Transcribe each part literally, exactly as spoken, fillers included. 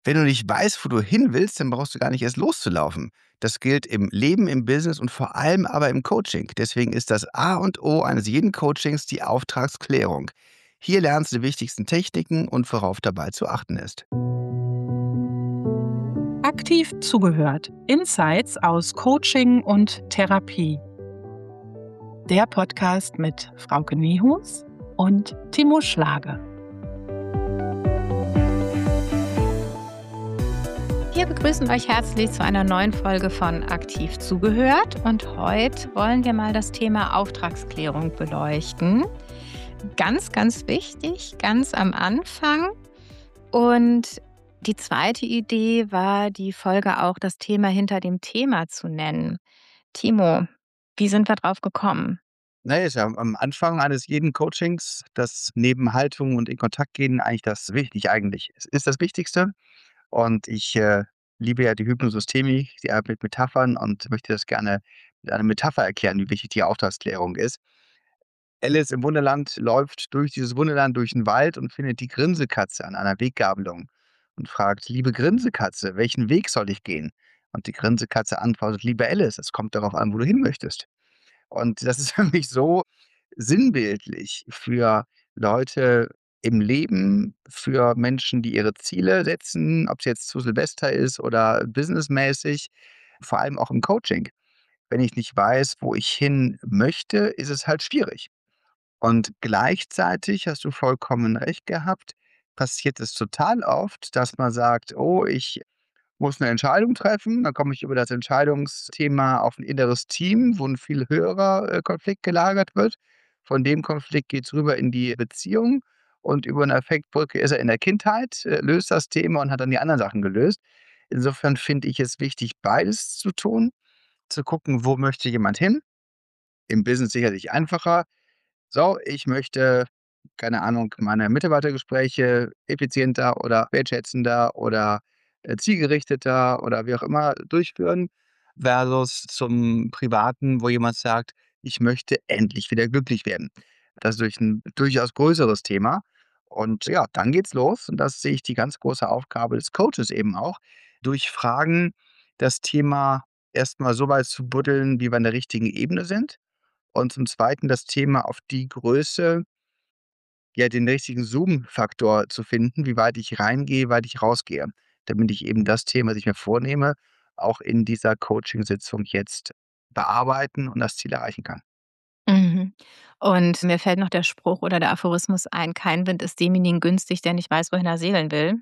Wenn du nicht weißt, wo du hin willst, dann brauchst du gar nicht erst loszulaufen. Das gilt im Leben, im Business und vor allem aber im Coaching. Deswegen ist das A und O eines jeden Coachings die Auftragsklärung. Hier lernst du die wichtigsten Techniken und worauf dabei zu achten ist. Aktiv zugehört. Insights aus Coaching und Therapie. Der Podcast mit Frauke Niehus und Timo Schlage. Wir begrüßen euch herzlich zu einer neuen Folge von Aktiv zugehört und heute wollen wir mal das Thema Auftragsklärung beleuchten. Ganz, ganz wichtig, ganz am Anfang. Und die zweite Idee war, die Folge auch das Thema hinter dem Thema zu nennen. Timo, wie sind wir drauf gekommen? Naja, ist ja am Anfang eines jeden Coachings, das neben Haltung und in Kontakt gehen eigentlich das wichtig eigentlich. Es ist das Wichtigste. Und ich äh, liebe ja die Hypnosystemik, die Arbeit mit Metaphern und möchte das gerne mit einer Metapher erklären, wie wichtig die Auftragsklärung ist. Alice im Wunderland läuft durch dieses Wunderland durch den Wald und findet die Grinsekatze an einer Weggabelung und fragt: „Liebe Grinsekatze, welchen Weg soll ich gehen?“ Und die Grinsekatze antwortet: „Liebe Alice, es kommt darauf an, wo du hin möchtest.“ Und das ist für mich so sinnbildlich für Leute im Leben, für Menschen, die ihre Ziele setzen, ob es jetzt zu Silvester ist oder businessmäßig, vor allem auch im Coaching. Wenn ich nicht weiß, wo ich hin möchte, ist es halt schwierig. Und gleichzeitig hast du vollkommen recht gehabt, passiert es total oft, dass man sagt: „Oh, ich muss eine Entscheidung treffen.“ Dann komme ich über das Entscheidungsthema auf ein inneres Team, wo ein viel höherer, äh, Konflikt gelagert wird. Von dem Konflikt geht's rüber in die Beziehung und über 'ne Affektbrücke ist er in der Kindheit, äh, löst das Thema und hat dann die anderen Sachen gelöst. Insofern finde ich es wichtig, beides zu tun, zu gucken, wo möchte jemand hin? Im Business sicherlich einfacher. So, ich möchte, keine Ahnung, meine Mitarbeitergespräche effizienter oder wertschätzender oder, äh, zielgerichteter oder wie auch immer durchführen, versus zum Privaten, wo jemand sagt: „Ich möchte endlich wieder glücklich werden.“ Das ist durch 'n durchaus größeres Thema. Und ja, dann geht's los und das sehe ich die ganz große Aufgabe des Coaches eben auch, durch Fragen das Thema erst mal so weit zu buddeln, wie wir an der richtigen Ebene sind und zum Zweiten das Thema auf die Größe, ja, den richtigen Zoom-Faktor zu finden, wie weit ich reingehe, wie weit ich rausgehe, damit ich eben das Thema, das ich mir vornehme, auch in dieser Coaching-Sitzung jetzt bearbeiten und das Ziel erreichen kann. Mhm. Und mir fällt noch der Spruch oder der Aphorismus ein: „Kein Wind ist demjenigen günstig, der nicht weiß, wohin er segeln will.“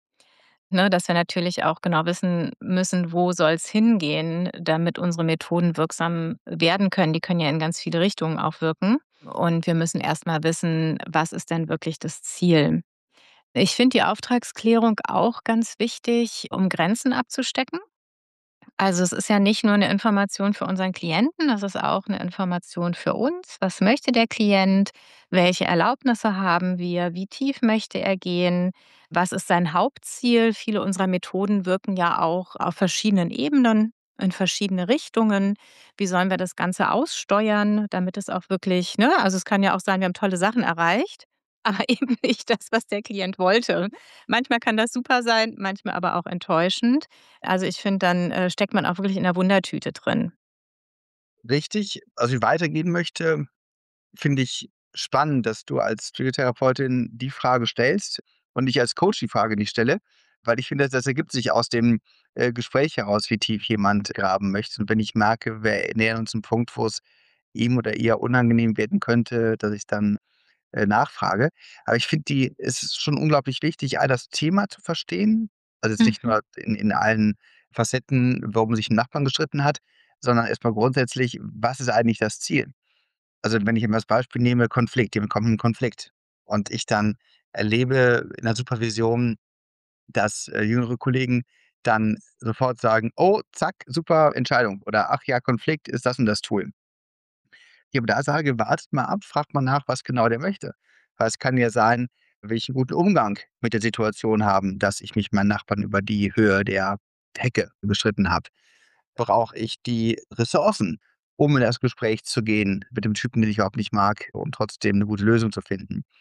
Ne, dass wir natürlich auch genau wissen müssen, wo soll's hingehen, damit unsere Methoden wirksam werden können. Die können ja in ganz viele Richtungen auch wirken. Und wir müssen erst mal wissen, was ist denn wirklich das Ziel? Ich finde die Auftragsklärung auch ganz wichtig, um Grenzen abzustecken. Also, es ist ja nicht nur eine Information für unseren Klienten, es ist auch eine Information für uns. Was möchte der Klient? Welche Erlaubnisse haben wir? Wie tief möchte er gehen? Was ist sein Hauptziel? Viele unserer Methoden wirken ja auch auf verschiedenen Ebenen, in verschiedene Richtungen. Wie sollen wir das Ganze aussteuern, damit es auch wirklich, ne, also, es kann ja auch sein, wir haben tolle Sachen erreicht, aber eben nicht das, was der Klient wollte. Manchmal kann das super sein, manchmal aber auch enttäuschend. Also, ich finde, dann, äh, steckt man auch wirklich in der Wundertüte drin. Richtig, also, ich weitergehen möchte, finde ich spannend, dass du als Psychotherapeutin die Frage stellst und ich als Coach die Frage nicht stelle, weil ich finde, das ergibt sich aus dem, äh, Gespräch heraus, wie tief jemand graben möchte. Und wenn ich merke, wir nähern uns 'n Punkt, wo es ihm oder ihr unangenehm werden könnte, dass ich dann, äh, nachfrage. Aber ich finde die es ist schon unglaublich wichtig, A, das Thema zu verstehen. Also, jetzt nicht Mhm. nur in in allen Facetten, warum sich 'n Nachbarn gestritten hat, sondern erst mal grundsätzlich, was ist eigentlich das Ziel? Also, wenn ich immer das Beispiel nehme, Konflikt, jemand kommt in 'n Konflikt und ich dann erlebe in der Supervision, dass, äh, jüngere Kollegen dann sofort sagen: „Oh, zack, super Entscheidung“ oder „Ach ja, Konflikt ist das und das Tool.“ Ich aber da sage: „Wartet mal ab, fragt mal nach, was genau der möchte.“ Weil es kann ja sein, will ich 'n guten Umgang mit der Situation haben, dass ich mich mit meinen Nachbarn über die Höhe der Hecke gestritten habe. Brauche ich die Ressourcen, um in das Gespräch zu gehen mit dem Typen, den ich überhaupt nicht mag, um trotzdem 'ne gute Lösung zu finden?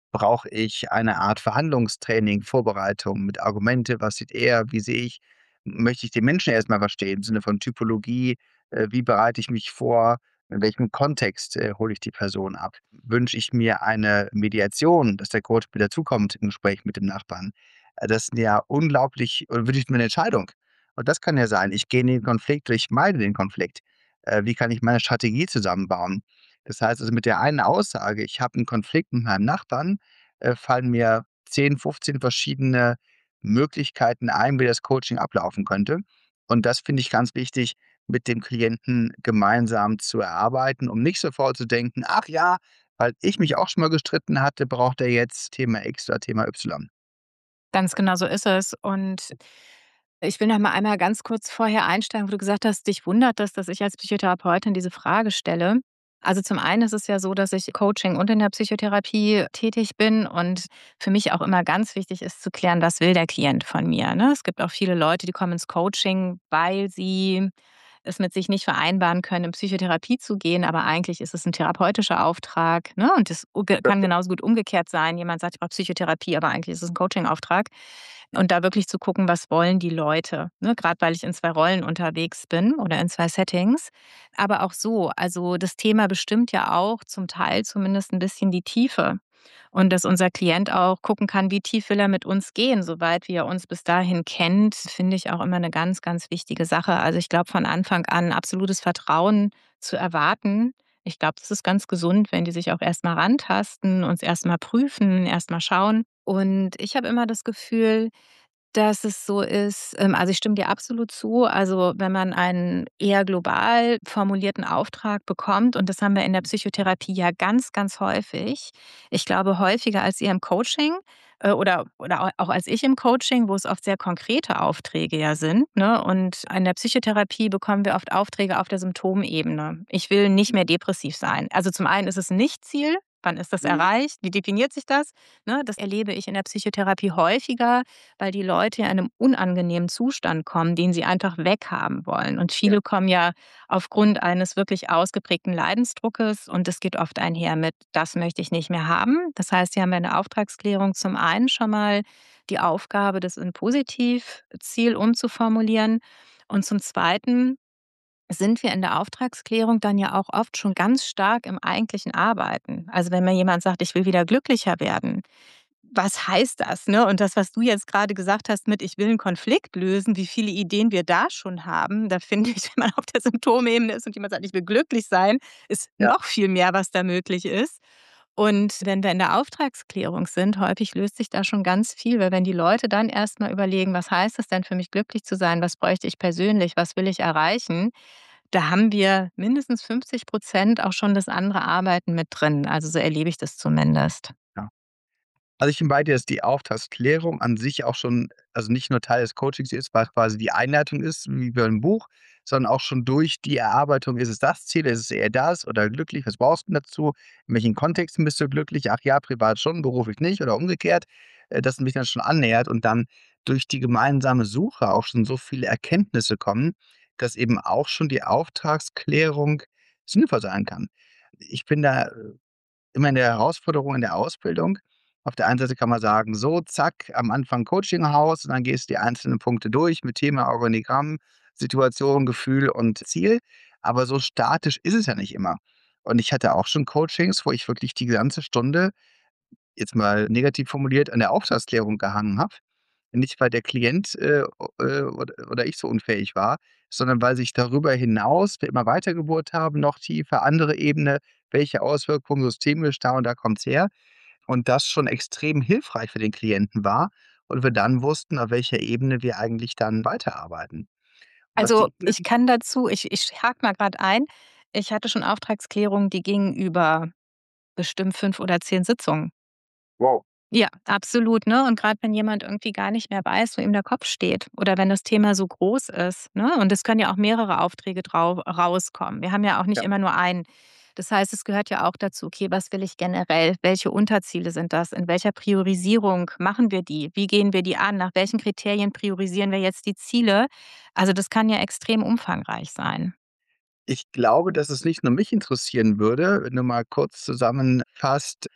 Brauche ich eine Art Verhandlungstraining, Vorbereitung mit Argumente? Was sieht er? Wie sehe ich? Möchte ich den Menschen erst mal verstehen im Sinne von Typologie? Äh, wie bereite ich mich vor? In welchem Kontext, äh, hole ich die Person ab? Wünsche ich mir eine Mediation, dass der Coach mit dazukommt im Gespräch mit dem Nachbarn? Äh, das sind ja unglaublich oder wünsche ich mir 'ne Entscheidung? Und das kann ja sein, ich gehe in den Konflikt oder ich meide den Konflikt. Äh, wie kann ich meine Strategie zusammenbauen? Das heißt also, mit der einen Aussage, ich habe 'n Konflikt mit meinem Nachbarn, äh, fallen mir zehn, fünfzehn verschiedene Möglichkeiten ein, wie das Coaching ablaufen könnte. Und das finde ich ganz wichtig, mit dem Klienten gemeinsam zu erarbeiten, um nicht sofort zu denken: „Ach ja, weil ich mich auch schon mal gestritten hatte, braucht er jetzt Thema X oder Thema Y.“ Ganz genau so ist es. Und ich will noch mal einmal ganz kurz vorher einsteigen, wo du gesagt hast, dich wundert es, dass ich als Psychotherapeutin diese Frage stelle. Also, zum einen ist es ja so, dass ich Coaching und in der Psychotherapie tätig bin und für mich auch immer ganz wichtig ist zu klären, was will der Klient von mir, ne? Es gibt auch viele Leute, die kommen ins Coaching, weil sie es mit sich nicht vereinbaren können, in Psychotherapie zu gehen, aber eigentlich ist es 'n therapeutischer Auftrag, ne? Und das u ge kann genauso gut umgekehrt sein. Jemand sagt: „Ich brauche Psychotherapie“, aber eigentlich ist es 'n Coachingauftrag. Und da wirklich zu gucken, was wollen die Leute, ne? Grad weil ich in zwei Rollen unterwegs bin oder in zwei Settings. Aber auch so, also, das Thema bestimmt ja auch zum Teil zumindest 'n bisschen die Tiefe. Und dass unser Klient auch gucken kann, wie tief will er mit uns gehen, soweit wie er uns bis dahin kennt, finde ich auch immer 'ne ganz, ganz wichtige Sache. Also, ich glaube, von Anfang an absolutes Vertrauen zu erwarten. Ich glaube, das ist ganz gesund, wenn die sich auch erst mal rantasten, uns erst mal prüfen, erst mal schauen. Und ich habe immer das Gefühl, dass es so ist ähm, also, ich stimme dir absolut zu. Also, wenn man einen eher global formulierten Auftrag bekommt und das haben wir in der Psychotherapie ja ganz, ganz häufig. Ich glaube, häufiger als ihr im Coaching, äh, oder oder au auch als ich im Coaching, wo es oft sehr konkrete Aufträge ja sind, ne? Und in der Psychotherapie bekommen wir oft Aufträge auf der Symptomebene. Ich will nicht mehr depressiv sein. Also, zum einen ist es 'n Nicht-Ziel. Wann ist das Mhm. erreicht? Wie definiert sich das? Ne, das erlebe ich in der Psychotherapie häufiger, weil die Leute ja in 'nem unangenehmen Zustand kommen, den sie einfach weghaben wollen. Und Ja. viele kommen ja aufgrund eines wirklich ausgeprägten Leidensdruckes und das geht oft einher mit: „Das möchte ich nicht mehr haben.“ Das heißt, sie haben bei 'ner Auftragsklärung zum einen schon mal die Aufgabe, das in Positivziel umzuformulieren. Und zum Zweiten sind wir in der Auftragsklärung dann ja auch oft schon ganz stark im eigentlichen Arbeiten. Also, wenn mir jemand sagt: „Ich will wieder glücklicher werden“, was heißt das, ne? Und das, was du jetzt grade gesagt hast mit: „Ich will 'n Konflikt lösen“, wie viele Ideen wir da schon haben. Da finde ich, wenn man auf der Symptomebene ist und jemand sagt: „Ich will glücklich sein“, ist Ja. noch viel mehr, was da möglich ist. Und wenn wir in der Auftragsklärung sind, häufig löst sich da schon ganz viel, weil wenn die Leute dann erst mal überlegen: „Was heißt das denn für mich, glücklich zu sein? Was bräuchte ich persönlich? Was will ich erreichen?“ Da haben wir mindestens fünfzig Prozent auch schon das andere Arbeiten mit drin. Also, so erlebe ich das zumindest. Ja. Also, ich bin bei dir, dass die Auftragsklärung an sich auch schon also, nicht nur Teil des Coachings ist, weil quasi die Einleitung ist wie bei 'nem Buch, sondern auch schon durch die Erarbeitung: „Ist es das Ziel? Ist es eher das oder glücklich? Was brauchst 'n dazu? In welchen Kontexten bist du glücklich? Ach ja, privat schon, beruflich nicht“ oder umgekehrt. Äh, dass mich dann schon annähert und dann durch die gemeinsame Suche auch schon so viele Erkenntnisse kommen, dass eben auch schon die Auftragsklärung sinnvoll sein kann. Ich bin da, äh, immer in der Herausforderung in der Ausbildung. Auf der einen Seite kann man sagen: „So, zack, am Anfang Coaching-Haus und dann gehst du die einzelnen Punkte durch mit Thema, Organigramm, Situation, Gefühl und Ziel.“ Aber so statisch ist es ja nicht immer. Und ich hatte auch schon Coachings, wo ich wirklich die ganze Stunde, jetzt mal negativ formuliert, an der Auftragsklärung gehangen habe. Nicht, weil der Klient, äh, o äh, od oder ich so unfähig war, sondern weil sich darüber hinaus wir immer weitergebohrt haben, noch tiefer, andere Ebene, welche Auswirkungen systemisch, da und da kommt's her. Und das schon extrem hilfreich für den Klienten war und wir dann wussten, auf welcher Ebene wir eigentlich dann weiterarbeiten. Was Also, die ich kann dazu ich ich hake mal grad ein. Ich hatte schon Auftragsklärungen, die gingen über bestimmt fünf oder zehn Sitzungen. Wow. Ja, absolut, ne? Und grad wenn jemand irgendwie gar nicht mehr weiß, wo ihm der Kopf steht oder wenn das Thema so groß ist, ne? Und es können ja auch mehrere Aufträge drau rauskommen. Wir haben ja auch nicht Ja. immer nur einen. Das heißt, es gehört ja auch dazu: „Okay, was will ich generell? Welche Unterziele sind das? In welcher Priorisierung machen wir die? Wie gehen wir die an? Nach welchen Kriterien priorisieren wir jetzt die Ziele?“ Also, das kann ja extrem umfangreich sein. Ich glaube, dass es nicht nur mich interessieren würde, wenn du mal kurz zusammenfasst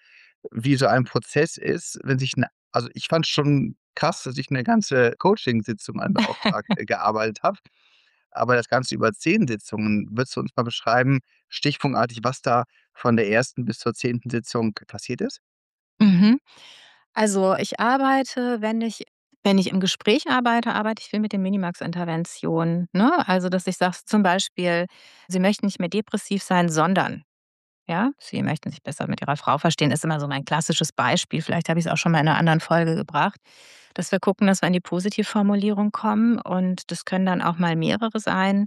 wie so ein Prozess ist, wenn sich 'ne also, ich fand's schon krass, dass ich 'ne ganze Coachingsitzung an Auftrag, äh, gearbeitet habe, aber das Ganze über zehn Sitzungen. Würdest du uns mal beschreiben, stichpunktartig, was da von der ersten bis zur zehnten Sitzung passiert ist? Mhm. Also, ich arbeite, wenn ich wenn ich im Gespräch arbeite, arbeite ich viel mit den Minimax-Interventionen, ne? Also, dass ich sage zum Beispiel: „Sie möchten nicht mehr depressiv sein, sondern“, ja? „Sie möchten sich besser mit Ihrer Frau verstehen“, ist immer so mein klassisches Beispiel. Vielleicht habe ich's auch schon mal in 'ner anderen Folge gebracht, dass wir gucken, dass wir in die Positivformulierung kommen und das können dann auch mal mehrere sein.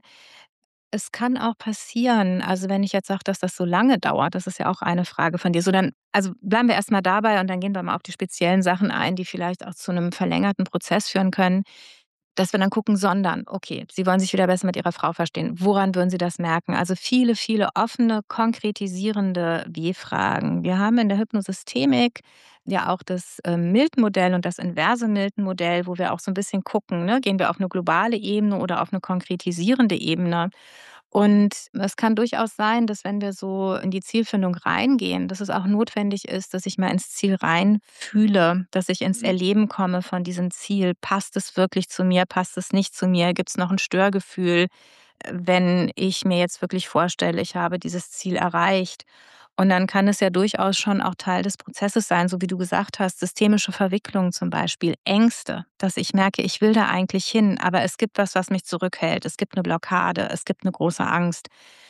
Es kann auch passieren also, wenn ich jetzt sage, dass das so lange dauert, das ist ja auch eine Frage von dir, so dann also, bleiben wir erst mal dabei und dann gehen wir mal auf die speziellen Sachen ein, die vielleicht auch zu 'nem verlängerten Prozess führen können, dass wir dann gucken, sondern, okay, Sie wollen sich wieder besser mit Ihrer Frau verstehen. Woran würden Sie das merken? Also, viele, viele offene, konkretisierende W-Fragen. Wir haben in der Hypnosystemik ja auch das, ähm, Milton-Modell und das inverse Milton-Modell, wo wir auch so 'n bisschen gucken, ne, gehen wir auf 'ne globale Ebene oder auf 'ne konkretisierende Ebene. Und es kann durchaus sein, dass wenn wir so in die Zielfindung reingehen, dass es auch notwendig ist, dass ich mal ins Ziel reinfühle, dass ich ins Mhm. Erleben komme von diesem Ziel. Passt es wirklich zu mir? Passt es nicht zu mir? Gibt's noch 'n Störgefühl, äh, wenn ich mir jetzt wirklich vorstelle, ich habe dieses Ziel erreicht? Und dann kann es ja durchaus schon auch Teil des Prozesses sein, so wie du gesagt hast, systemische Verwicklungen zum Beispiel, Ängste, dass ich merke, ich will da eigentlich hin, aber es gibt was, was mich zurückhält. Es gibt 'ne Blockade, es gibt 'ne große Angst.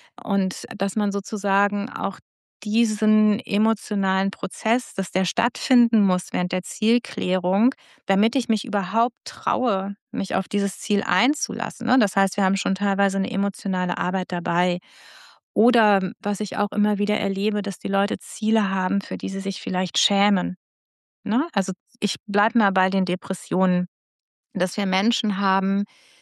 Und dass man sozusagen auch diesen emotionalen Prozess, dass der stattfinden muss während der Zielklärung, damit ich mich überhaupt traue, mich auf dieses Ziel einzulassen, ne? Das heißt, wir haben schon teilweise 'ne emotionale Arbeit dabei. Oder was ich auch immer wieder erlebe, dass die Leute Ziele haben, für die sie sich vielleicht schämen, ne? Also, ich bleibe mal bei den Depressionen, dass wir Menschen haben,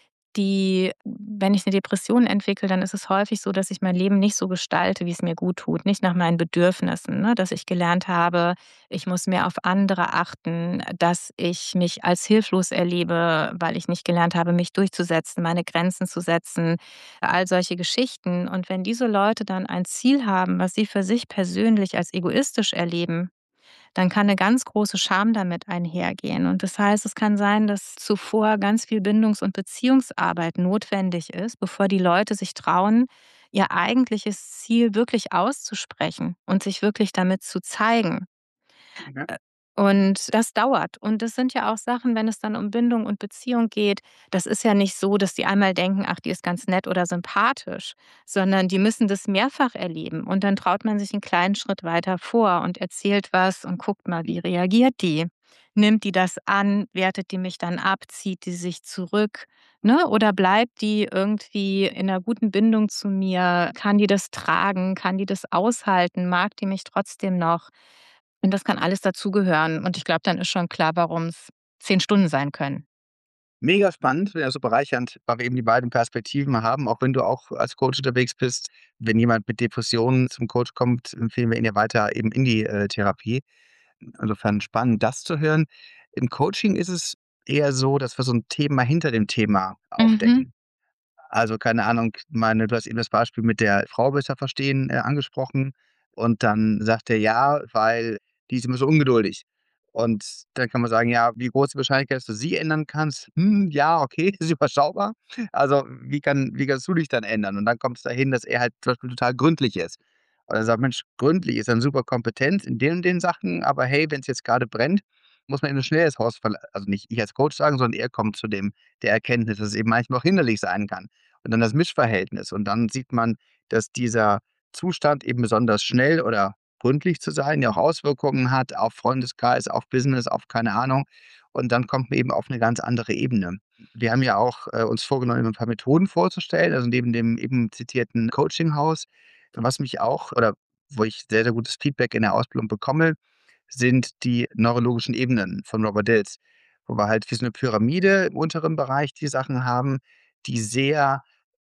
die wenn ich 'ne Depression entwickle, dann ist es häufig so, dass ich mein Leben nicht so gestalte, wie's mir guttut, nicht nach meinen Bedürfnissen, ne? Dass ich gelernt habe, ich muss mehr auf andere achten, dass ich mich als hilflos erlebe, weil ich nicht gelernt habe, mich durchzusetzen, meine Grenzen zu setzen, all solche Geschichten. Und wenn diese Leute dann ein Ziel haben, was sie für sich persönlich als egoistisch erleben, dann kann 'ne ganz große Scham damit einhergehen. Und das heißt, es kann sein, dass zuvor ganz viel Bindungs und Beziehungsarbeit notwendig ist, bevor die Leute sich trauen, ihr eigentliches Ziel wirklich auszusprechen und sich wirklich damit zu zeigen. Mhm. Äh, und das dauert. Und das sind ja auch Sachen, wenn es dann um Bindung und Beziehung geht, das ist ja nicht so, dass die einmal denken: „Ach, die ist ganz nett oder sympathisch“, sondern die müssen das mehrfach erleben. Und dann traut man sich 'n kleinen Schritt weiter vor und erzählt was und guckt mal, wie reagiert die? Nimmt die das an? Wertet die mich dann ab? Zieht die sich zurück, ne? Oder bleibt die irgendwie in 'ner guten Bindung zu mir? Kann die das tragen? Kann die das aushalten? Mag die mich trotzdem noch? Und das kann alles dazugehören. Und ich glaube, dann ist schon klar, warum's zehn Stunden sein können. Mega spannend, ja, so bereichernd, weil wir eben die beiden Perspektiven haben, auch wenn du auch als Coach unterwegs bist. Wenn jemand mit Depressionen zum Coach kommt, empfehlen wir ihn ja weiter eben in die, äh, Therapie. Insofern spannend, das zu hören. Im Coaching ist es eher so, dass wir so 'n Thema hinter dem Thema Mhm. aufdecken. Also, keine Ahnung, meine du hast eben das Beispiel mit der Frau besser verstehen, äh, angesprochen und dann sagt er: „Ja, weil die ist immer so ungeduldig.“ Und dann kann man sagen: „Ja, wie groß ist die Wahrscheinlichkeit, dass du sie ändern kannst?“ „Hm, ja, okay, ist überschaubar.“ Also, wie kann wie kannst du dich dann ändern? Und dann kommt's dahin, dass er halt zum Beispiel total gründlich ist. Und er sagt: „Mensch, gründlich ist dann super kompetent in den und den Sachen, aber hey, wenn's jetzt grade brennt, muss man eben schnell das Haus verla“ also, nicht ich als Coach sagen, sondern er kommt zu dem der Erkenntnis, dass es eben manchmal auch hinderlich sein kann. Und dann das Mischverhältnis. Und dann sieht man, dass dieser Zustand eben besonders schnell oder gründlich zu sein ja auch Auswirkungen hat auf Freundeskreis, auf Business, auf keine Ahnung. Und dann kommt man eben auf 'ne ganz andere Ebene. Wir haben ja auch, äh, uns vorgenommen, 'n paar Methoden vorzustellen, also, neben dem eben zitierten Coaching-Haus. Was mich auch oder wo ich sehr, sehr gutes Feedback in der Ausbildung bekomme, sind die neurologischen Ebenen von Robert Dilts, wo wir halt wie so 'ne Pyramide im unteren Bereich die Sachen haben, die sehr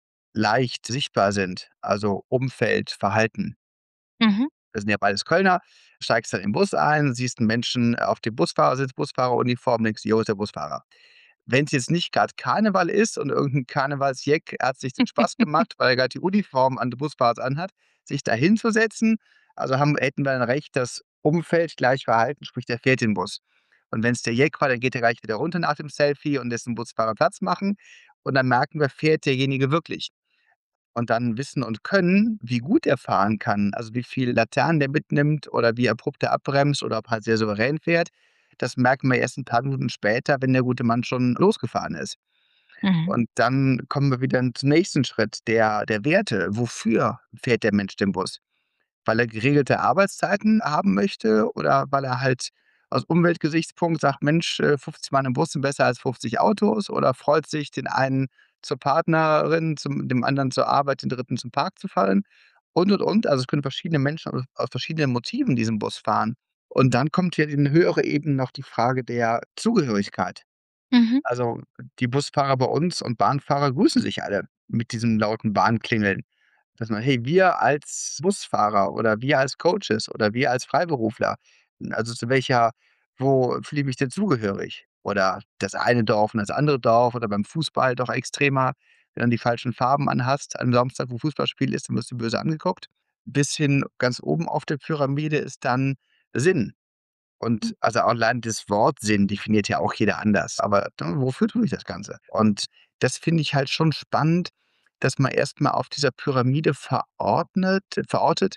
leicht sichtbar sind, also, Umfeld, Verhalten. Mhm. Wir sind ja beides Kölner, steigst dann in 'n Bus ein, siehst 'n Menschen auf dem Busfahrersitz, Busfahreruniform, denkst: „Jo, ist der Busfahrer.“ Wenn's jetzt nicht grad Karneval ist und irgend 'n Karnevalsjeck hat sich den Spaß gemacht, weil er grad die Uniform an des Busfahrers anhat, sich da hinzusetzen, also, haben hätten wir dann recht, dass Umfeld gleich verhalten, sprich, der fährt den Bus. Und wenn's der Jack war, dann geht er gleich wieder runter nach dem Selfie und lässt dem Busfahrer Platz machen. Und dann merken wir, fährt derjenige wirklich? Und dann wissen und können, wie gut er fahren kann, also wie viel Laternen der mitnimmt oder wie abrupt er abbremst oder ob er halt sehr souverän fährt. Das merken wir erst 'n paar Minuten später, wenn der gute Mann schon losgefahren ist. Mhm. Und dann kommen wir wieder zum nächsten Schritt, der der Werte. Wofür fährt der Mensch den Bus? Weil er geregelte Arbeitszeiten haben möchte oder weil er halt aus Umweltgesichtspunkt sagt: „Mensch, äh, fünfzig Mann im Bus sind besser als fünfzig Autos“, oder freut sich, den einen zur Partnerin, zum dem anderen zur Arbeit, den dritten zum Park zu fahren und, und, und. Also, es können verschiedene Menschen aus aus verschiedenen Motiven diesen Bus fahren. Und dann kommt hier in höhere Ebenen noch die Frage der Zugehörigkeit. Mhm. Also, die Busfahrer bei uns und Bahnfahrer grüßen sich alle mit diesem lauten Bahnklingeln. Dass man: „Hey, wir als Busfahrer oder wir als Coaches oder wir als Freiberufler, also zu welcher wo fühle ich mich denn zugehörig?“ Oder das eine Dorf und das andere Dorf oder beim Fußball doch extremer, wenn du die falschen Farben anhast am Samstag, wo Fußballspiel ist, dann wirst du böse angeguckt. Bis hin ganz oben auf der Pyramide ist dann Sinn. Und also allein das Wort Sinn definiert ja auch jeder anders. Aber, ne, wofür tue ich das Ganze? Und das finde ich halt schon spannend, dass man erst mal auf dieser Pyramide verordnet verortet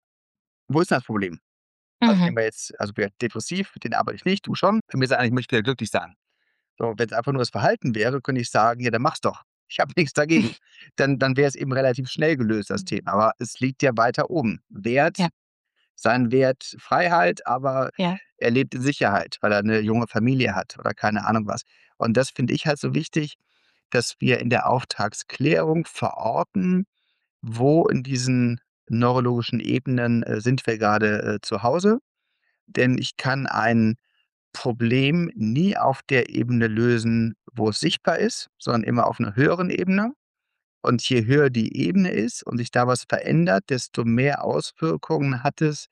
wo ist denn das Problem? Also, Mhm. nehmen wir jetzt also, wer depressiv, mit denen arbeite ich nicht, du schon. Wenn wir sagen: „Ich möchte wieder glücklich sein.“ So, wenn's einfach nur das Verhalten wäre, könnte ich sagen: „Ja, dann mach's doch. Ich habe nix dagegen.“ Dann dann wäre es eben relativ schnell gelöst, das Thema. Aber es liegt ja weiter oben. Wert Ja. sein Wert Freiheit, aber Ja. er lebt in Sicherheit, weil er 'ne junge Familie hat oder keine Ahnung was. Und das finde ich halt so wichtig, dass wir in der Auftragsklärung verorten, wo in diesen neurologischen Ebenen, äh, sind wir grade, äh, zu Hause. Denn ich kann ein Problem nie auf der Ebene lösen, wo es sichtbar ist, sondern immer auf 'ner höheren Ebene. Und je höher die Ebene ist und sich da was verändert, desto mehr Auswirkungen hat es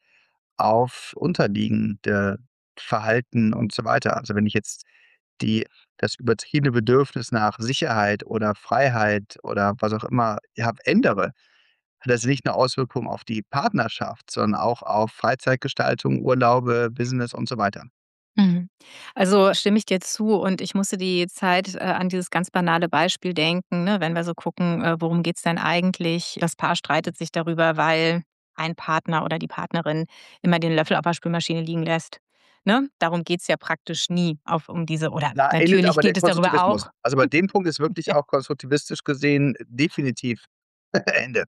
auf unterliegende Verhalten und so weiter. Also, wenn ich jetzt die das übertriebene Bedürfnis nach Sicherheit oder Freiheit oder was auch immer, ja, ändere, hat das nicht nur Auswirkungen auf die Partnerschaft, sondern auch auf Freizeitgestaltung, Urlaube, Business und so weiter. Mhm. Also, stimme ich dir zu und ich musste die Zeit, äh, an dieses ganz banale Beispiel denken, ne, wenn wir so gucken, äh, worum geht's denn eigentlich? Das Paar streitet sich darüber, weil ein Partner oder die Partnerin immer den Löffel auf der Spülmaschine liegen lässt, ne? Darum geht's ja praktisch nie auf um diese oder Da endet natürlich aber der geht es darüber Konstruktivismus. auch. Also, bei dem Punkt ist wirklich Ja. auch konstruktivistisch gesehen definitiv Ende.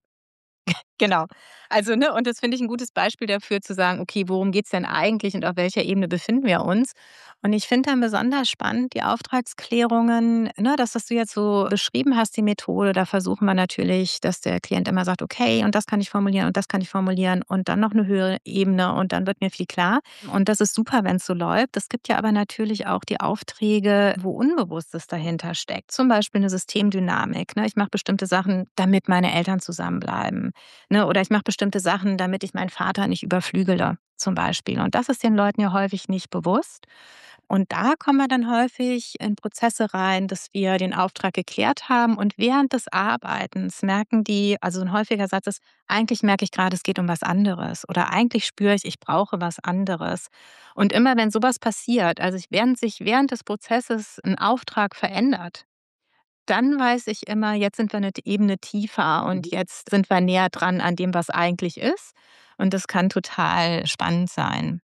Genau. Also, ne, und das finde ich 'n gutes Beispiel dafür zu sagen: „Okay, worum geht's denn eigentlich und auf welcher Ebene befinden wir uns?“ Und ich finde dann besonders spannend die Auftragsklärungen, ne, das, was du jetzt so beschrieben hast, die Methode. Da versuchen wir natürlich, dass der Klient immer sagt: „Okay, und das kann ich formulieren und das kann ich formulieren und dann noch 'ne höhere Ebene und dann wird mir viel klar.“ Und das ist super, wenn's so läuft. Es gibt ja aber natürlich auch die Aufträge, wo Unbewusstes dahinter steckt, zum Beispiel 'ne Systemdynamik, ne? Ich mache bestimmte Sachen, damit meine Eltern zusammenbleiben, ne? Oder ich mache bestimmte Sachen, damit ich meinen Vater nicht überflügele, zum Beispiel. Und das ist den Leuten ja häufig nicht bewusst. Und da kommen wir dann häufig in Prozesse rein, dass wir den Auftrag geklärt haben und während des Arbeitens merken die also, 'n häufiger Satz ist: „Eigentlich merke ich grade, es geht um was anderes.“ Oder: „Eigentlich spüre ich, ich brauche was anderes.“ Und immer wenn so was passiert, also, ich während sich während des Prozesses 'n Auftrag verändert, dann weiß ich immer, jetzt sind wir 'ne t Ebene tiefer und Mhm. jetzt sind wir näher dran an dem, was eigentlich ist. Und das kann total spannend sein.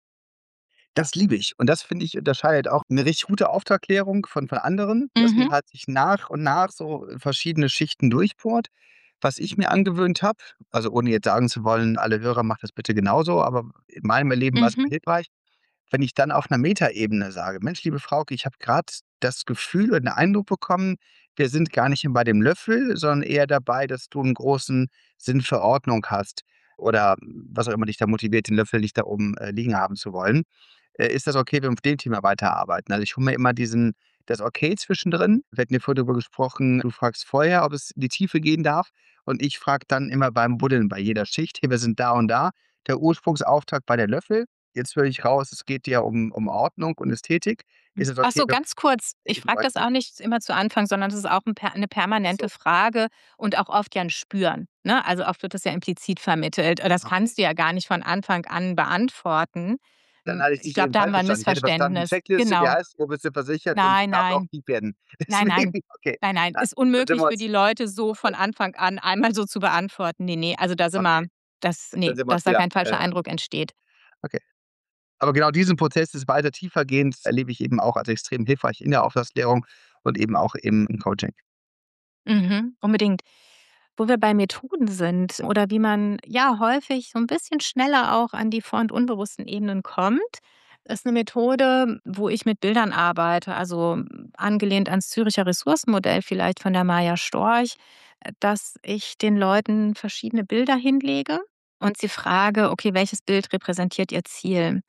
Das liebe ich. Und das finde ich, unterscheidet auch 'ne richtig gute Auftragklärung von von anderen, dass man Mhm. halt sich nach und nach so verschiedene Schichten durchbohrt. Was ich mir angewöhnt habe, also, ohne jetzt sagen zu wollen, alle Hörer macht das bitte genauso, aber in meinem Erleben war's Mhm. mir hilfreich, wenn ich dann auf 'ner Metaebene sage: „Mensch, liebe Frauke, ich habe grad das Gefühl oder den Eindruck bekommen, wir sind gar nicht mehr bei dem Löffel, sondern eher dabei, dass du 'n großen Sinn für Ordnung hast oder was auch immer dich da motiviert, den Löffel nicht da oben, äh, liegen haben zu wollen. Äh, ist das okay, wenn wir mit dem Thema weiterarbeiten?“ Also, ich hole mir immer diesen das Okay zwischendrin. Wir hatten ja vorher drüber gesprochen, du fragst vorher, ob es in die Tiefe gehen darf und ich frage dann immer beim Buddeln bei jeder Schicht: „Hey, wir sind da und da. Der Ursprungsauftrag war der Löffel. jetzt höre ich raus, es geht dir um um Ordnung und Ästhetik. Ist es Ach okay, so, wenn ganz kurz. Ich eben frage das heute auch nicht immer zu Anfang, sondern das ist auch 'n per 'ne ach permanente so, Frage und auch oft ja 'n Spüren, ne? Also, oft wird das ja implizit vermittelt. Äh, das okay. kannst du ja gar nicht von Anfang an beantworten. Dann Hm, hatte ich ich dich glaube, eben da haben falsch wir 'n verstanden. Ich hätte verstanden, Missverständnis. Checkliste, wie Genau. heißt, wo bist du versichert und Nein, darf auch nein. piep werden. Nein, nein. Deswegen, okay. Nein, nein, Ja, ist dann sind unmöglich wir für uns die Leute so von okay, Anfang an einmal so zu beantworten. Ne, ne, also da sind okay, wir das dann ne, sind wir dass uns da wieder kein falscher äh, Eindruck entsteht. okay. Aber genau diesen Prozess des weiter Tiefergehens erlebe ich eben auch als extrem hilfreich in der Auftragsklärung und eben auch im im Coaching. Mhm, unbedingt. Wo wir bei Methoden sind oder wie man ja häufig so ein bisschen schneller auch an die vor und unbewussten Ebenen kommt, ist eine Methode, wo ich mit Bildern arbeite, also, hm, angelehnt ans Züricher Ressourcenmodell vielleicht von der Maja Storch, äh, dass ich den Leuten verschiedene Bilder hinlege und sie frage: „Okay, welches Bild repräsentiert Ihr Ziel?“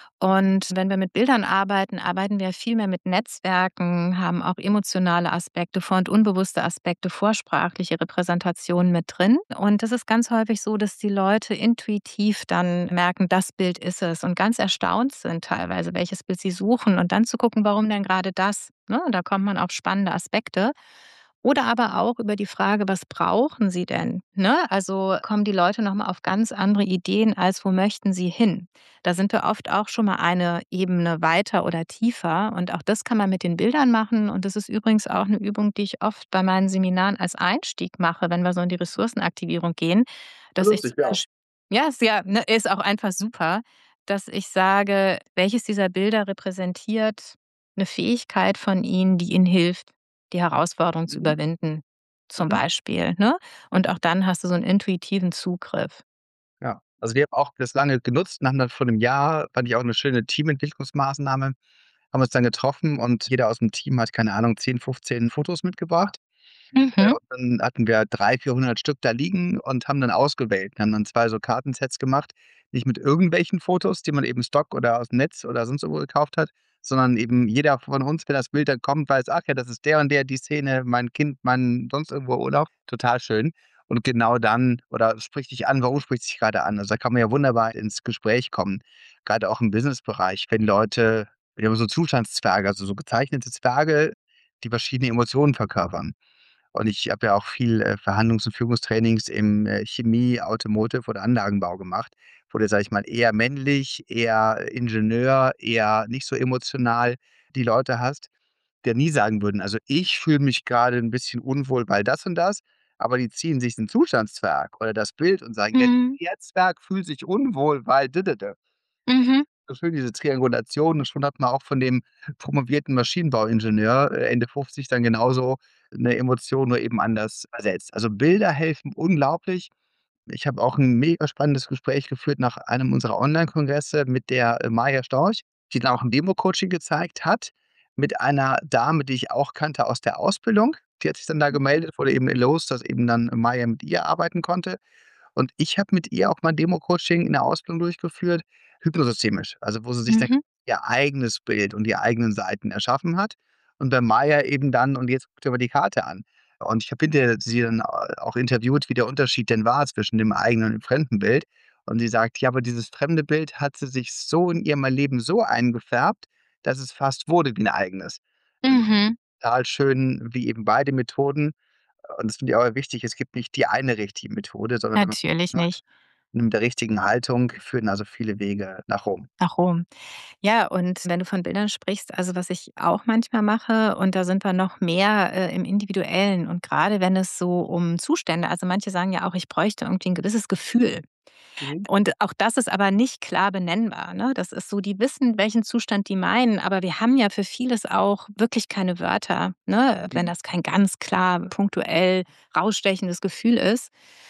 Und wenn wir mit Bildern arbeiten, arbeiten wir viel mehr mit Netzwerken, haben auch emotionale Aspekte, vor und unbewusste Aspekte, vorsprachliche Repräsentationen mit drin. Und das ist ganz häufig so, dass die Leute intuitiv dann merken, das Bild ist es und ganz erstaunt sind teilweise, welches Bild sie suchen und dann zu gucken, warum denn gerade das? Ne? Und da kommt man auf spannende Aspekte. Oder aber auch über die Frage, was brauchen sie denn? Ne? Also kommen die Leute nochmal auf ganz andere Ideen, als wo möchten sie hin? Da sind wir oft auch schon mal eine Ebene weiter oder tiefer. Und auch das kann man mit den Bildern machen. Und das ist übrigens auch eine Übung, die ich oft bei meinen Seminaren als Einstieg mache, wenn wir so in die Ressourcenaktivierung gehen, Ja, dass ich lustig, zum ja. Beispiel, ja, ist ja, ne, ist auch einfach super, dass ich sage, welches dieser Bilder repräsentiert eine Fähigkeit von ihnen, die ihnen hilft, die Herausforderung zu Mhm, überwinden, zum mhm. Beispiel, ne? Und auch dann hast du so einen intuitiven Zugriff. Ja, also wir haben auch das lange genutzt und haben dann vor 'nem Jahr fand ich auch 'ne schöne Teamentwicklungsmaßnahme, haben uns dann getroffen und jeder aus dem Team hat, keine Ahnung, zehn, fünfzehn Fotos mitgebracht. Äh, Mhm. und dann hatten wir dreihundert, vierhundert Stück da liegen und haben dann ausgewählt. Wir haben dann zwei so Kartensets gemacht, nicht mit irgendwelchen Fotos, die man eben Stock oder aus'm Netz oder sonst irgendwo gekauft hat, sondern eben jeder von uns, wenn das Bild dann kommt, weiß: „Ach ja, das ist der und der, die Szene, mein Kind, mein sonst irgendwo Urlaub.“ Total schön. Und genau dann oder spricht dich an, warum spricht dich grade an? Also, da kann man ja wunderbar ins Gespräch kommen, grade auch im Businessbereich, wenn Leute wir haben so Zustandszwerge, also so gezeichnete Zwerge, die verschiedene Emotionen verkörpern. Und ich habe ja auch viel, äh, Verhandlungs und Führungstrainings im, äh, Chemie, Automotive oder Anlagenbau gemacht, wo du, sage ich mal, eher männlich, eher Ingenieur, eher nicht so emotional die Leute hast, die nie sagen würden: „Also, ich fühle mich grade 'n bisschen unwohl, weil das und das“, aber die ziehen sich 'n Zustandszwerg oder das Bild und sagen: „Ja, Mhm. der Zwerg fühlt sich unwohl, weil d d d.“ Mhm. So schön diese Triangulation und schon hat man auch von dem promovierten Maschinenbauingenieur, äh, Ende fünfzig dann genauso 'ne Emotion, nur eben anders ersetzt. Also, Bilder helfen unglaublich. Ich habe auch 'n mega spannendes Gespräch geführt nach einem unserer Onlinekongresse mit der, äh, Maja Storch, die dann auch 'n Demo-Coaching gezeigt hat mit einer Dame, die ich auch kannte aus der Ausbildung. Die hat sich dann da gemeldet, wurde eben los, dass eben dann Maja mit ihr arbeiten konnte. Und ich habe mit ihr auch mal Demo-Coaching in der Ausbildung durchgeführt, hypnosystemisch, also, wo sie sich dann Mhm. ihr eigenes Bild und die eigenen Seiten erschaffen hat und bei Maya eben dann und jetzt guckt ihr mal die Karte an. Und ich habe hinterher sie dann a auch interviewt, wie der Unterschied denn war zwischen dem eigenen und dem fremden Bild. Und sie sagt: „Ja, aber dieses fremde Bild hat sie sich so in ihrem Leben so eingefärbt, dass es fast wurde wie 'n eigenes.“ Also, Mhm. total schön, wie eben beide Methoden und das finde ich auch wichtig, es gibt nicht die eine richtige Methode, sondern wenn man Natürlich macht nicht. mit der richtigen Haltung führen also viele Wege nach Rom. Nach Rom. Ja, und wenn du von Bildern sprichst, also was ich auch manchmal mache, und da sind wir noch mehr, äh, im Individuellen und gerade wenn es so um Zustände, also manche sagen ja auch, ich bräuchte irgendwie ein gewisses Gefühl. Mhm. Und auch das ist aber nicht klar benennbar, ne? Das ist so, die wissen, welchen Zustand die meinen, aber wir haben ja für vieles auch wirklich keine Wörter, ne, wenn Mhm. das kein ganz klar punktuell rausstechendes Gefühl ist.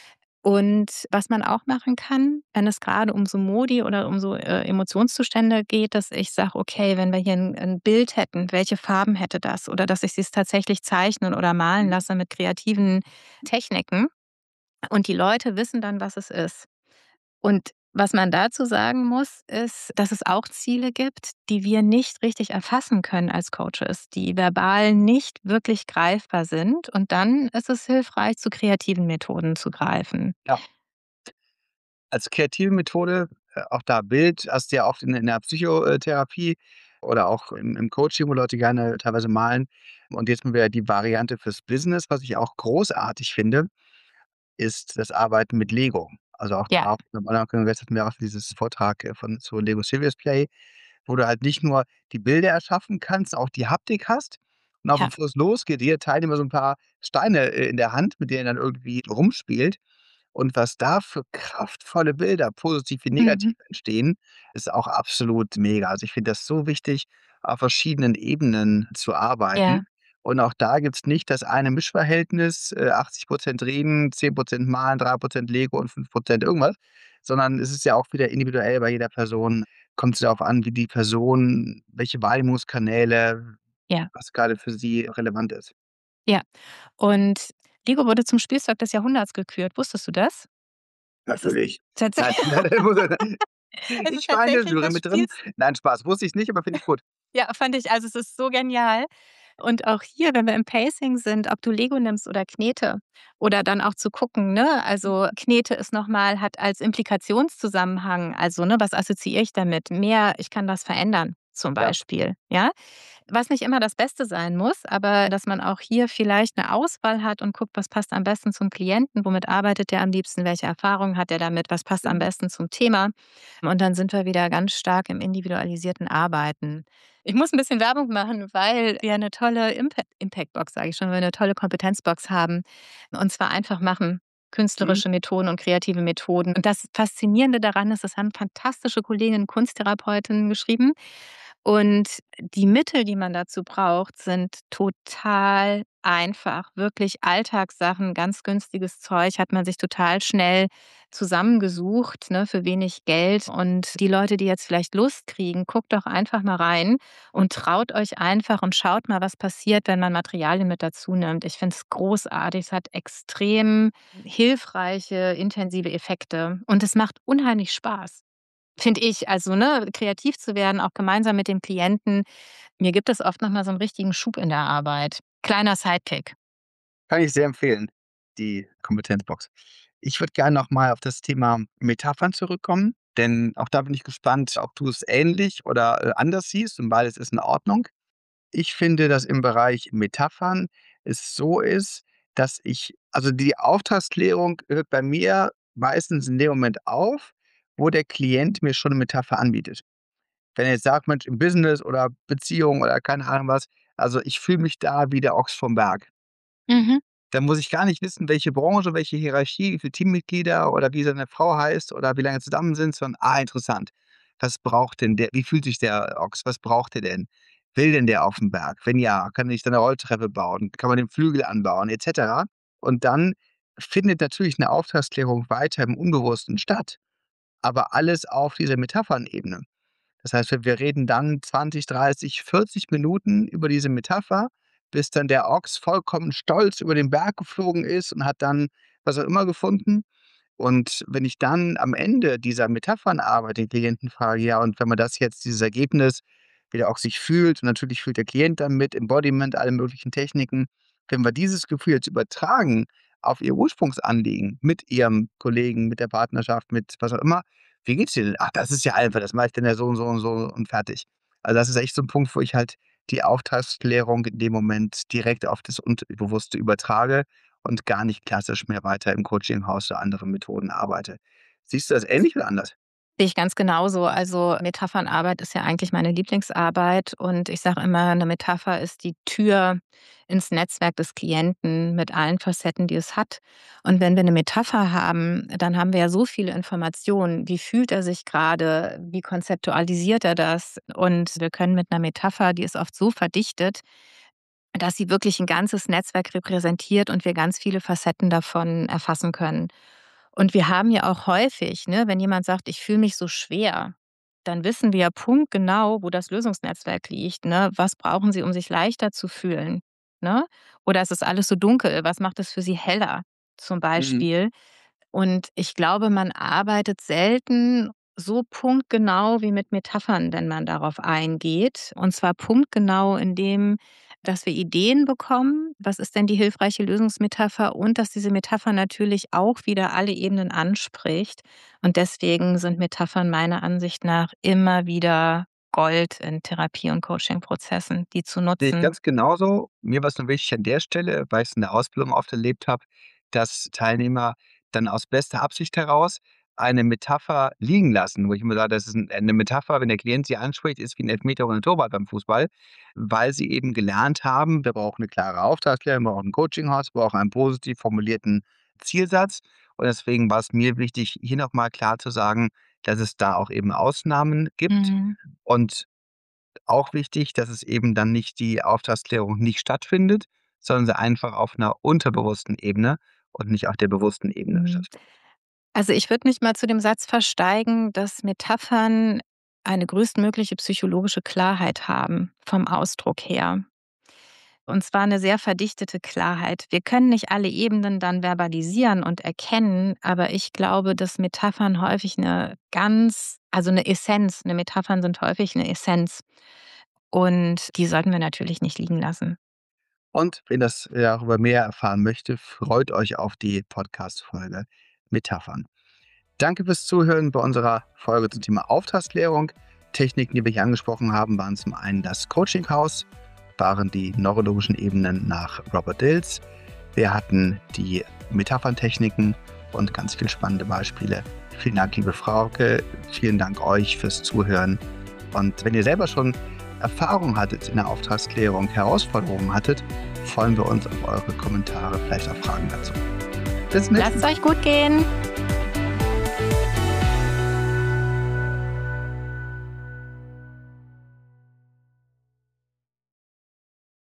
Und was man auch machen kann, wenn es gerade um so Modi oder um so, äh, Emotionszustände geht, dass ich sage: „Okay, wenn wir hier ein 'n Bild hätten, welche Farben hätte das?“ Oder dass ich es tatsächlich zeichnen oder malen Mhm. lasse mit kreativen Techniken und die Leute wissen dann, was es ist. Und was man dazu sagen muss, ist, dass es auch Ziele gibt, die wir nicht richtig erfassen können als Coaches, die verbal nicht wirklich greifbar sind. Und dann ist es hilfreich, zu kreativen Methoden zu greifen. Ja. als kreative Methode, äh, auch da Bild hast du ja oft in in der Psychotherapie oder auch im im Coaching, wo Leute gerne teilweise malen. Und jetzt mal wieder die Variante fürs Business, was ich auch großartig finde, ist das Arbeiten mit Lego. Also auch Ja. da auf einem anderen Kongress hatten wir auch dieses Vortrag, äh, von zu Lego Serious Play, wo du halt nicht nur die Bilder erschaffen kannst, auch die Haptik hast. Und auch Ja. bevor es losgeht, jeder Teilnehmer so 'n paar Steine, äh, in der Hand, mit denen er dann irgendwie rumspielt. Und was da für kraftvolle Bilder, positiv wie negativ, Mhm. entstehen, ist auch absolut mega. Also, ich finde das so wichtig, auf verschiedenen Ebenen zu arbeiten. Ja. Und auch da gibt's nicht das eine Mischverhältnis, äh, achtzig Prozent reden, zehn Prozent malen, drei Prozent Lego und fünf Prozent irgendwas, sondern es ist ja auch wieder individuell bei jeder Person. Kommt's darauf an, wie die Person welche Wahrnehmungskanäle, Ja. was grade für sie relevant ist. Ja. Und Lego wurde zum Spielzeug des Jahrhunderts gekürt. Wusstest du das? Es ist Natürlich. tatsäch Nein, es ist ich war in der tatsächlich Jury das mit drin. Spiels Nein, Spaß. Wusste ich nicht, aber finde ich gut. Ja, fand ich also, es ist so genial. Und auch hier, wenn wir im Pacing sind, ob du Lego nimmst oder Knete oder dann auch zu gucken, ne? Also, Knete ist noch mal hat als Implikationszusammenhang also, ne, was assoziiere ich damit? Mehr, ich kann was verändern zum Ja. Beispiel, ja? Was nicht immer das Beste sein muss, aber dass man auch hier vielleicht 'ne Auswahl hat und guckt, was passt am besten zum Klienten, womit arbeitet der am liebsten, welche Erfahrungen hat er damit, was passt am Mhm. besten zum Thema? Und dann sind wir wieder ganz stark im individualisierten Arbeiten. Ich muss 'n bisschen Werbung machen, weil wir 'ne tolle Impa Impact-Box, sage ich schon, weil wir 'ne tolle Kompetenzbox haben. Und zwar einfach machen, Mhm. künstlerische Methoden und kreative Methoden. Und das Faszinierende daran ist, das haben fantastische Kolleginnen, Kunsttherapeutinnen geschrieben. Und die Mittel, die man dazu braucht, sind total einfach. Wirklich Alltagssachen, ganz günstiges Zeug hat man sich total schnell zusammengesucht, ne, für wenig Geld. Und die Leute, die jetzt vielleicht Lust kriegen, guckt doch einfach mal rein und traut euch einfach und schaut mal, was passiert, wenn man Materialien mit dazu nimmt. Ich finde es großartig. Es hat extrem hilfreiche, intensive Effekte und es macht unheimlich Spaß, finde ich. Also, ne, kreativ zu werden, auch gemeinsam mit dem Klienten. Mir gibt es oft noch mal so 'n richtigen Schub in der Arbeit. Kleiner Sidekick. Kann ich sehr empfehlen, die Kompetenzbox. Ich würde gern noch mal auf das Thema Metaphern zurückkommen, denn auch da bin ich gespannt, ob du es ähnlich oder, äh, anders siehst und beides ist in Ordnung. Ich finde, dass im Bereich Metaphern es so ist, dass ich also, die Auftragsklärung hört bei mir meistens in dem Moment auf, wo der Klient mir schon 'ne Metapher anbietet. Wenn er jetzt sagt: „Mensch, im Business oder Beziehung oder keine Ahnung was, also, ich fühle mich da wie der Ochs vom Berg.“ Mhm. Dann muss ich gar nicht wissen, welche Branche, welche Hierarchie, wie viele Teammitglieder oder wie seine Frau heißt oder wie lange zusammen sind, sondern: „Ah, interessant. Was braucht denn der? Wie fühlt sich der Ochs? Was braucht der denn? Will denn der auf 'n Berg? Wenn ja, kann ich da 'ne Rolltreppe bauen? Kann man den Flügel anbauen?“ Et cetera. Und dann findet natürlich 'ne Auftragsklärung weiter im Unbewussten statt, aber alles auf dieser Metaphernebene. Das heißt, wir wir reden dann zwanzig, dreißig, vierzig Minuten über diese Metapher, bis dann der Ochs vollkommen stolz über den Berg geflogen ist und hat dann was auch immer gefunden. Und wenn ich dann am Ende dieser Metaphernarbeit den Klienten frage: „Ja, und wenn man das jetzt dieses Ergebnis, wie der Ochs sich fühlt“ und natürlich fühlt der Klient dann mit, Embodiment, alle möglichen Techniken. Wenn wir dieses Gefühl jetzt übertragen auf ihr Ursprungsanliegen mit ihrem Kollegen, mit der Partnerschaft, mit was auch immer: „Wie geht's dir denn?“ „Ach, das ist ja einfach, das mache ich dann ja so und so und so und fertig.“ Also, das ist echt so 'n Punkt, wo ich halt die Auftragsklärung in dem Moment direkt auf das Unterbewusste übertrage und gar nicht klassisch mehr weiter im Coachinghaus oder anderen Methoden arbeite. Siehst du das ähnlich oder anders? Sehe ich ganz genauso. Also, Metaphernarbeit ist ja eigentlich meine Lieblingsarbeit und ich sage immer, 'ne Metapher ist die Tür ins Netzwerk des Klienten mit allen Facetten, die es hat. Und wenn wir 'ne Metapher haben, dann haben wir ja so viele Informationen. Wie fühlt er sich grade? Wie konzeptualisiert er das? Und wir können mit 'ner Metapher die ist oft so verdichtet, dass sie wirklich 'n ganzes Netzwerk repräsentiert und wir ganz viele Facetten davon erfassen können. Und wir haben ja auch häufig, ne, wenn jemand sagt: „Ich fühle mich so schwer“, dann wissen wir punktgenau, wo das Lösungsnetzwerk liegt, ne? Was brauchen sie, um sich leichter zu fühlen, ne? Oder es ist alles so dunkel, was macht es für sie heller zum Mhm. Beispiel? Und ich glaube, man arbeitet selten so punktgenau wie mit Metaphern, wenn man darauf eingeht. Und zwar punktgenau in dem, dass wir Ideen bekommen, was ist denn die hilfreiche Lösungsmetapher und dass diese Metapher natürlich auch wieder alle Ebenen anspricht. Und deswegen sind Metaphern meiner Ansicht nach immer wieder Gold in Therapie- und Coaching-Prozessen, die zu Sehe ich nutzen. ganz genauso. Mir war es nur wichtig an der Stelle, weil ich es in der Ausbildung oft erlebt habe, dass Teilnehmer dann aus bester Absicht heraus eine Metapher liegen lassen, wo ich immer sage, das ist 'n 'ne Metapher, wenn der Klient sie anspricht, ist wie 'n Elfmeter oder 'n Torwart beim Fußball, weil sie eben gelernt haben, wir brauchen 'ne klare Auftragklärung, wir brauchen 'n Coachinghaus, wir brauchen einen positiv formulierten Zielsatz. Und deswegen war es mir wichtig, hier noch mal klar zu sagen, dass es da auch eben Ausnahmen gibt Mhm. und auch wichtig, dass es eben dann nicht die Auftragsklärung nicht stattfindet, sondern sie einfach auf 'ner unterbewussten Ebene und nicht auf der bewussten Ebene Mhm. stattfindet. Also, ich würde mich mal zu dem Satz versteigen, dass Metaphern eine größtmögliche psychologische Klarheit haben vom Ausdruck her. Und zwar eine sehr verdichtete Klarheit. Wir können nicht alle Ebenen dann verbalisieren und erkennen, aber ich glaube, dass Metaphern häufig eine ganz also eine Essenz eine Metaphern sind häufig eine Essenz und die sollten wir natürlich nicht liegen lassen. Und wenn das darüber mehr erfahren möchte, freut euch auf die Podcast-Folge Metaphern. Danke fürs Zuhören bei unserer Folge zum Thema Auftragsklärung. Techniken, die wir hier angesprochen haben, waren zum einen das Coachinghaus, waren die neurologischen Ebenen nach Robert Dills. Wir hatten die Metapherntechniken und ganz viele spannende Beispiele. Vielen Dank, liebe Frauke. Vielen Dank euch fürs Zuhören. Und wenn ihr selber schon Erfahrung hattet in der Auftragsklärung, Herausforderungen hattet, freuen wir uns auf eure Kommentare, vielleicht auch Fragen dazu. Bis zum nächsten Lasst Mal. es euch gut gehen.